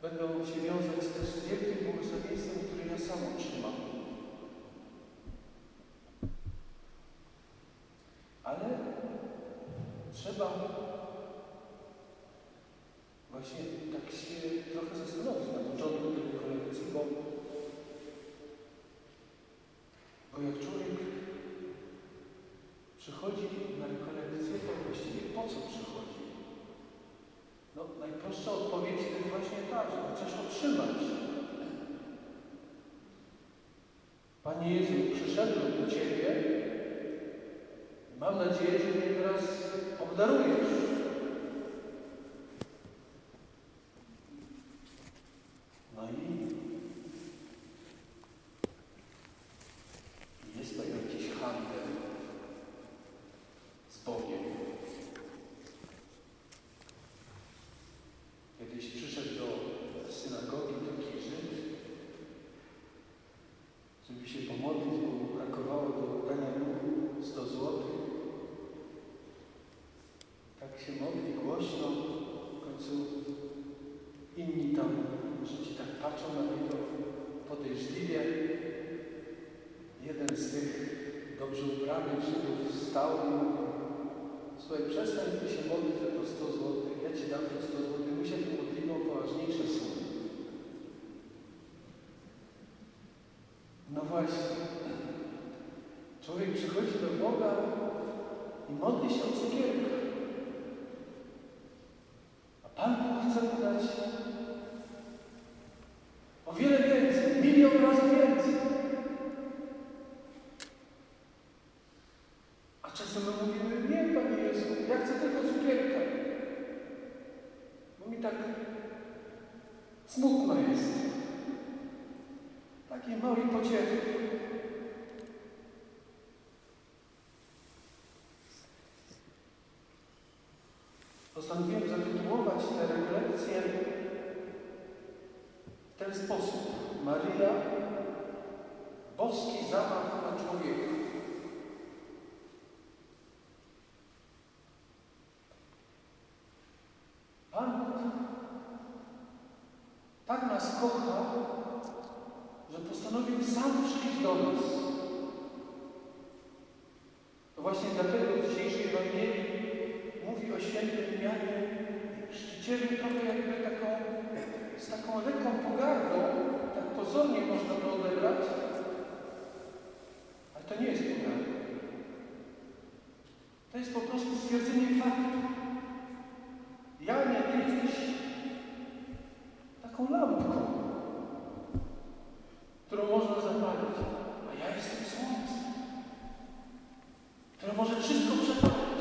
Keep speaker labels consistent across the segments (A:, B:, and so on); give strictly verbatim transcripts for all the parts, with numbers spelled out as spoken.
A: będą się wiązać też z wielkim błogosławieństwem, które ja sam otrzymam. Ale trzeba właśnie tak się trochę zastanowić na początku tej rekolekcji, bo, bo jak człowiek przychodzi na rekolekcję, to właściwie po co przychodzi? No, najprostsza odpowiedź to jest właśnie ta, żeby coś otrzymać. Panie Jezu, przyszedłem do Ciebie i mam nadzieję, że mnie teraz obdarujesz. No i jest to jakiś handel z Bogiem. Kiedyś przyszedł do synagogi taki Żyd, żeby się pomodlić, bo mu brakowało do dania Bogu sto złotych. Tak się modli głośno, w końcu inni tam Żydzi tak patrzą na niego podejrzliwie. Jeden z tych dobrze ubranych Żydów wstał i mówił: słuchaj, przestań ty się modlić za to sto złotych, ja ci dam to sto złotych, my się tu modlimy o poważniejsze sumy. No właśnie, człowiek przychodzi do Boga i modli się o cukierka, a Pan Bóg chce mu dać o wiele więcej, milion razy więcej. A czasem my mówimy: nie, Panie Jezu, ja chcę tylko cukierka, bo mi tak smutno jest. Takiej małej pociechy. Postanowiłem zatytułować tę rekolekcję w ten sposób: Maryja, boski zamach na człowieka. Pan Bóg tak nas kocha, że postanowił sam przyjść do nas. To właśnie dlatego w dzisiejszej Ewangelii mówi o świętym Janie Chrzcicielu trochę jakby taką, z taką lekką pogardą, tak pozornie można to odebrać, ale to nie jest pogarda. To jest po prostu stwierdzenie faktu. Janie, ty jesteś taką lampką, którą można zapalić, a ja jestem słońcem, które może wszystko przepalić.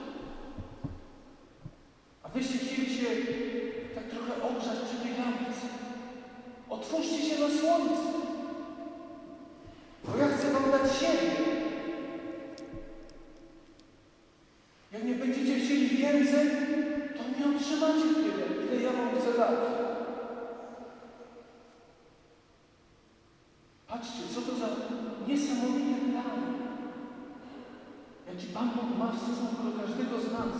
A: A wyście chcieli się tak trochę ogrzać przy tej lampce. Otwórzcie się na słońce, bo ja chcę wam dać siebie. Jak nie będziecie chcieli więcej, to nie otrzymacie tyle, ile ja wam chcę dać. Patrzcie, co to za niesamowity plan, jaki Pan Bóg ma w stosunku do każdego z nas.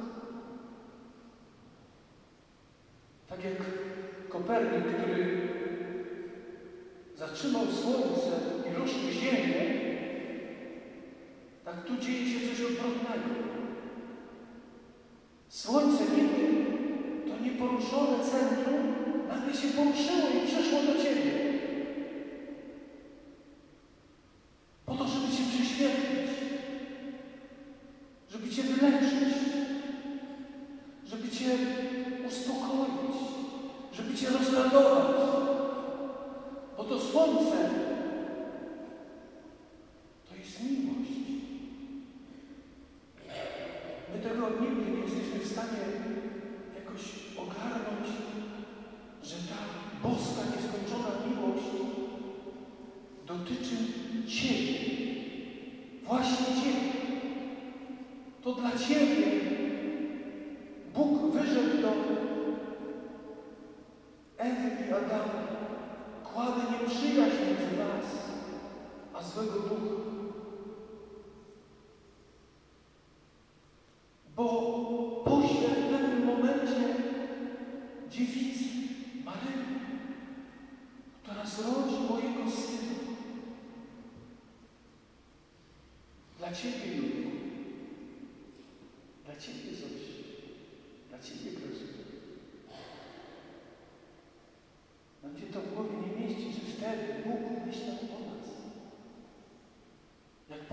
A: Tak jak Kopernik, który zatrzymał Słońce i ruszył Ziemię, tak tu dzieje się coś odwrotnego. Słońce niby to nieporuszone centrum nagle się poruszyło i przeszło do Ciebie. Po to, żeby Cię prześwietlić, żeby Cię wyleczyć, żeby Cię uspokoić, żeby Cię rozradować. Bo to słońce to jest miłość. My tego nigdy nie jesteśmy w stanie jakoś ogarnąć, że ta boska, nieskończona miłość dotyczy Ciebie. Właśnie Ciebie. To dla Ciebie Bóg wyszedł do Ewy i Adama. Kładę nieprzyjaźń między was, a złego ducha. Bo pośle w pewnym momencie dziewicy, Maryi,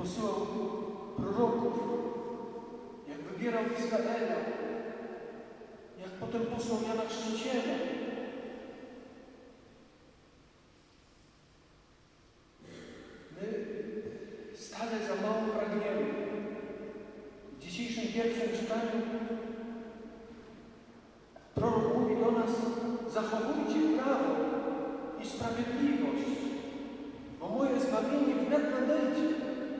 A: posyłał proroków, jak wybierał Izraela, jak potem posłał Jana Chrzciciela. My stale za mało pragniemy. W dzisiejszym pierwszym czytaniu prorok mówi do nas: zachowujcie prawo i sprawiedliwość, bo moje zbawienie wnet nadejdzie.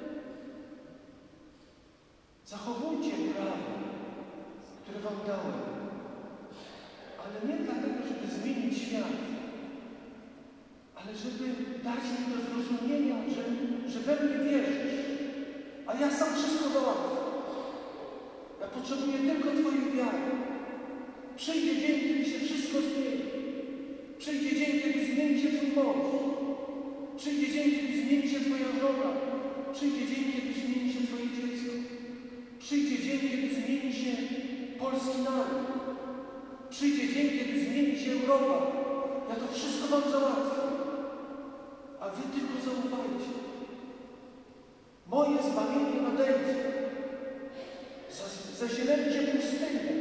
A: Zachowujcie prawo, które wam dałem, ale nie dlatego, żeby zmienić świat, ale żeby dać mi do zrozumienia, że, że we mnie wierzysz, a ja sam wszystko załatwię. Ja potrzebuję tylko Twojej wiary. Przyjdzie dzień, kiedy się wszystko zmieni. Przyjdzie dzień, kiedy zmieni się Twój mąż. Przyjdzie dzień, kiedy zmieni się Twoja żona. Przyjdzie dzień, kiedy zmieni się Twoje dziecko. Przyjdzie dzień, kiedy zmieni się polski naród. Przyjdzie dzień, kiedy zmieni się Europa. Ja to wszystko wam załatwię. A wy tylko zaufajcie. Moje zbawienie nadejdzie. Zazielęcie pustynię.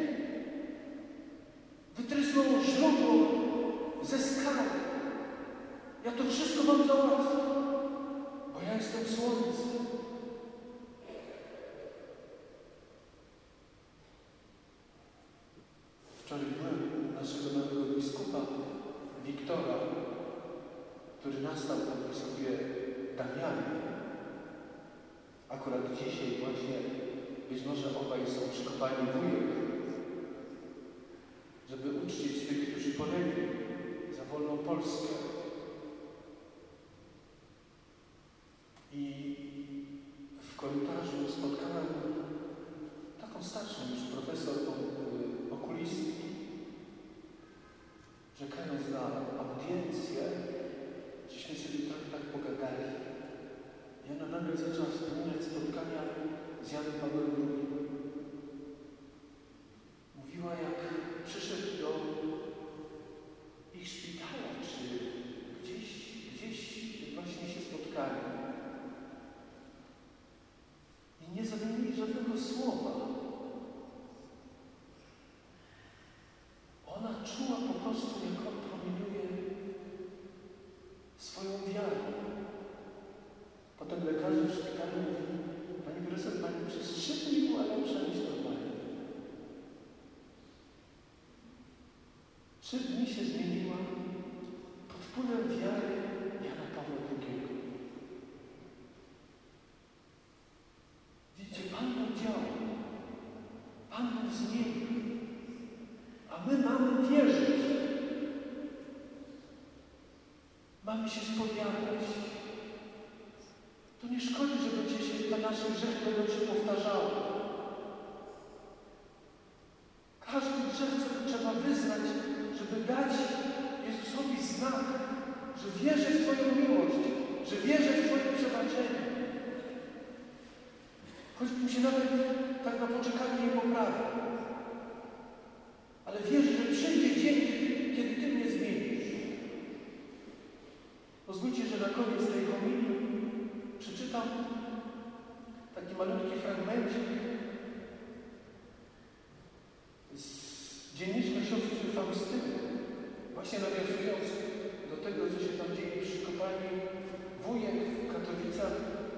A: Wytrysną źródło ze skały. Ja to wszystko wam załatwię. Bo ja jestem słońcem. Wczoraj byłem u naszego nowego biskupa Wiktora, który nastał po biskupie Damianie. Akurat dzisiaj właśnie, być może obaj są przykopani wujek, żeby uczcić tych, którzy polegli za wolną Polskę. I w korytarzu spotkałem taką starszą już profesor okulistyki. Czekając na audiencję, żeśmy sobie trochę tak pogadali. I ona nagle zaczęła wspominać spotkania z Janem Pawłem drugim. Mówiła, jak przyszedł do ich szpitala, czy gdzieś, gdzieś właśnie się spotkali. I nie zamienili żadnego słowa. Ona czuła po prostu, jak on promieniuje swoją wiarę. Potem lekarze w szpitalu mówili: pani profesor, pani przez trzy dni była lepsza niż normalnie. Trzy dni się zmieniła pod wpływem wiary Jana Pawła drugiego. Widzicie, Pan Bóg działa. Pan Bóg zmienia. A my mamy wierzyć. Mamy się spowiadać. To nie szkodzi, że będzie się te nasze grzechy będą się powtarzały. Każdy grzech trzeba wyznać, żeby dać Jezusowi znak, że wierzę w Twoją miłość, że wierzę w Twoje przebaczenie. Choćbym się nawet tak na poczekaniu nie poprawił. Ale wierzę, że przyjdzie dzień, kiedy, kiedy Ty mnie zmienisz. Pozwólcie, że na koniec tej homilii przeczytam taki malutki fragmencik z dzienniczka siostry Faustyny, właśnie nawiązując do tego, co się tam dzieje przy kopalni Wujek w Katowicach.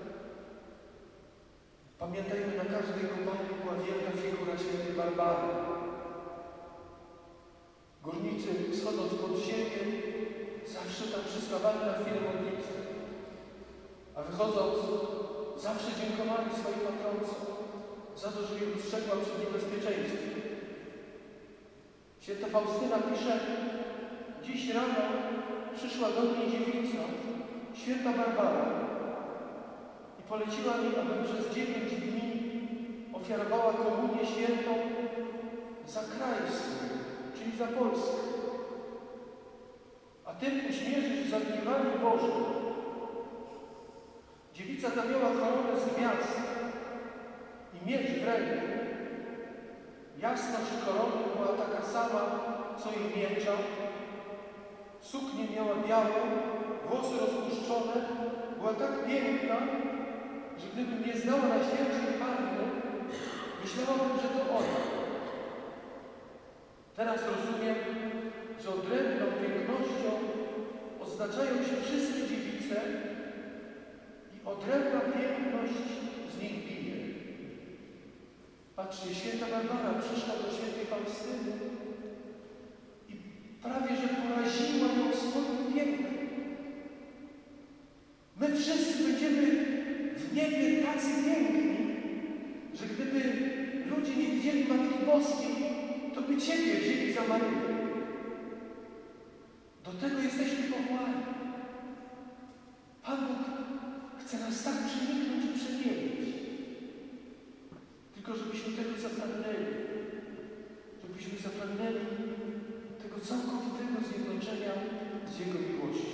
A: Pamiętajmy, na każdej kopalni była wielka figura świętej Barbary. Górnicy, schodząc pod ziemię, zawsze tam przystawali na chwilę modlitwy. A wychodząc, zawsze dziękowali swojej patronce za to, że ich ustrzegła przed niebezpieczeństwem. Święta Faustyna pisze: dziś rano przyszła do mnie dziewica, święta Barbara, i poleciła mi, abym przez dziewięć dni ofiarowała komunię świętą za kraj swój, czyli za Polskę. A tym uśmierzyć zagniewanie Boże. Dziewica ta miała koronę z gwiazd i miecz w ręku. Jasność korony była taka sama, co i miecza. Suknię miała białą, włosy rozpuszczone, była tak piękna, że gdybym nie znała Najświętszej Panny, myślałabym, że to ona. Teraz rozumiem, że odrębną pięknością oznaczają się wszystkie dziewice i odrębna piękność z nich bije. Patrzcie, święta Barbara przyszła do świętej Faustyny i prawie że poraziła ją swoim pięknem. My wszyscy będziemy w niebie tacy piękni, że gdyby ludzie nie widzieli Matki Boskiej, to by Ciebie wzięli za Maryję. Do tego jesteśmy powołani. Pan Bóg chce nas tak przeniknąć i przemienić. Tylko żebyśmy tego zapragnęli. Żebyśmy zapragnęli tego całkowitego zjednoczenia z Jego miłością.